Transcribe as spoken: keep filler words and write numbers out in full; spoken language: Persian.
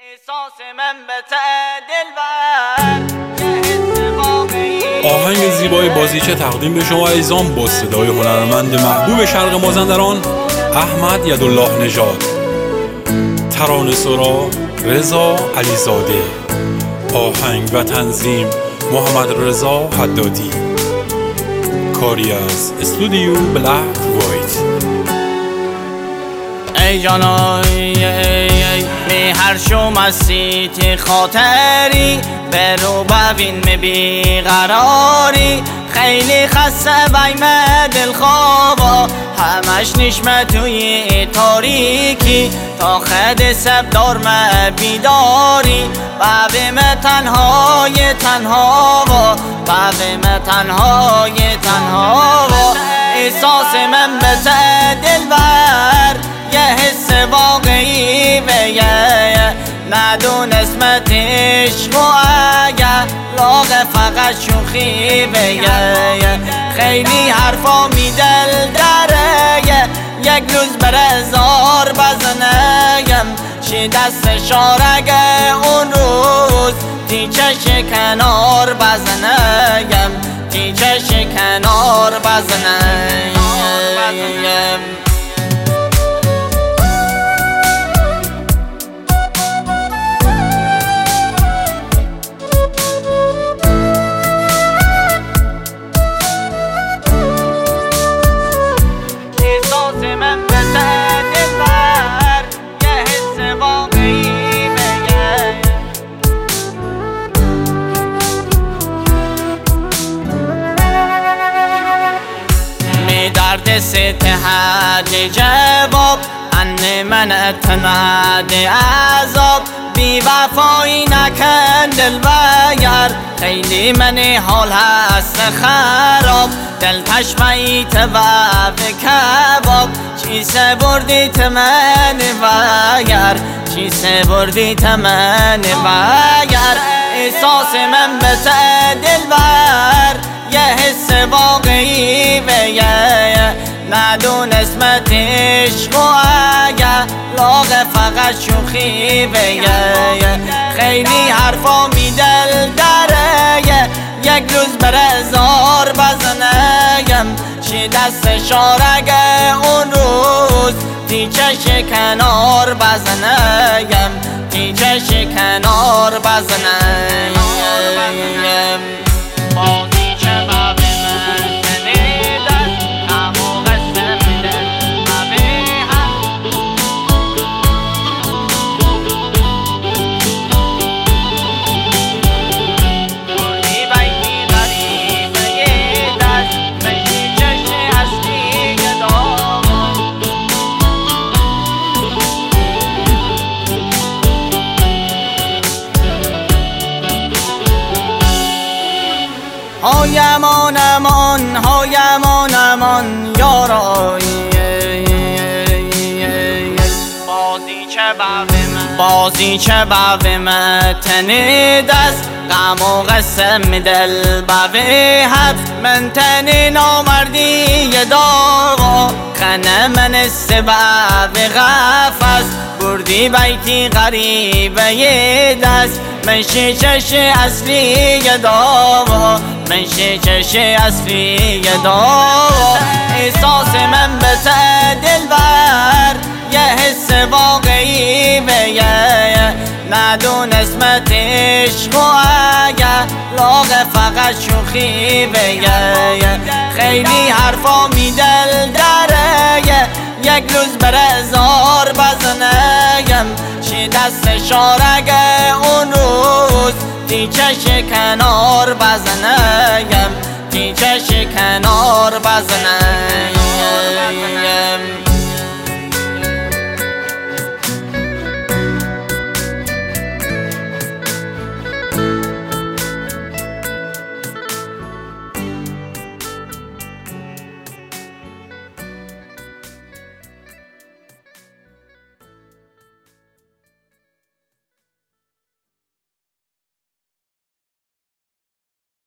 آهنگ زیبای بازیچه تقدیم به شما عزیزان با صدای هنرمند محبوب شرق مازندران احمد یدالله نژاد. ترانه سرا رضا علیزاده، آهنگ و تنظیم محمد رضا حدادی، کاری از استودیو بلک وایت. ای جانای می هر شو مسیت خاطری برو ببین می بیقراری خیلی خسته بیم دل خوابا همش نشمه توی تاریکی تا خد سب دار ما بیداری ببیم تنهای تنها و ببیم تنهای تنها و احساس من بزه دل بر یه حس واقعی بگه ندون اسمت عشق و اگه لاغ فقط شوخی بگه خیلی حرفا می دل داره یک روز بره زار بزنگم چی دست شارگه اون روز تیچش کنار بزنگم تیچش کنار بزنگم. درد ستحد جواب ان من اتمد عذاب بی وفایی نکن دل بگر خیلی من حال هست خراب دل پشمیت و کباب چی سبردی تمن وگر چی سبردی تمن وگر احساس من بسه دل بر یه حس واقعی بگه ندون اسمت عشق و اگه لاغ فقط شوخی بگه خیلی حرفا می دل داره یک روز بره زار بزنگم چی دست شارگه اون روز تیچش کنار بزنگم تیچش کنار بزنگم. های امان امان های امان امان یارایی بازی چه بابه من بازی چه بابه من تنی دست غم و قسم دل بابه حد من تنی نامردی داغا خنه من سبب غفص بردی بیتی غریبه ی دست من شیچش اصلی داغا من شیچش اصلی داغا احساس من بسه دل بر یه حس واقعی بگه ندون اسمت عشق و اگه لاغ فقط شوخی بگه خیلی حرفا می دل داره یک روز بره زار بزنگم چی دست شارگه اون روز تیچش کنار بزنگم تیچش کنار بزنگم.